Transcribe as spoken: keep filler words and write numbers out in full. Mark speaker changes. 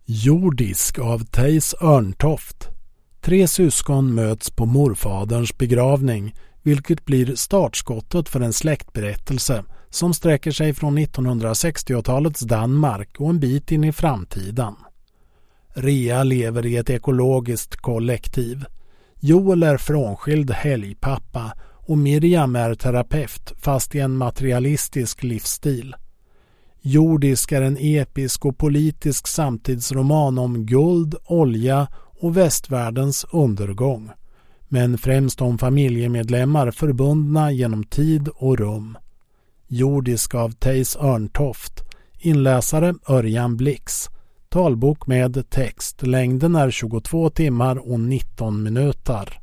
Speaker 1: Jordisk av Theis Örntoft. Tre syskon möts på morfaderns begravning, vilket blir startskottet för en släktberättelse som sträcker sig från nittonhundrasextiotalets Danmark och en bit in i framtiden. Rea lever i ett ekologiskt kollektiv. Joel är frånskild helgpappa och Miriam är terapeut fast i en materialistisk livsstil. Jordisk är en episk och politisk samtidsroman om guld, olja och västvärldens undergång, men främst om familjemedlemmar förbundna genom tid och rum. Jordisk av Theis Örntoft. Inläsare Örjan Blix. Talbok med text. Längden är tjugotvå timmar och nitton minuter.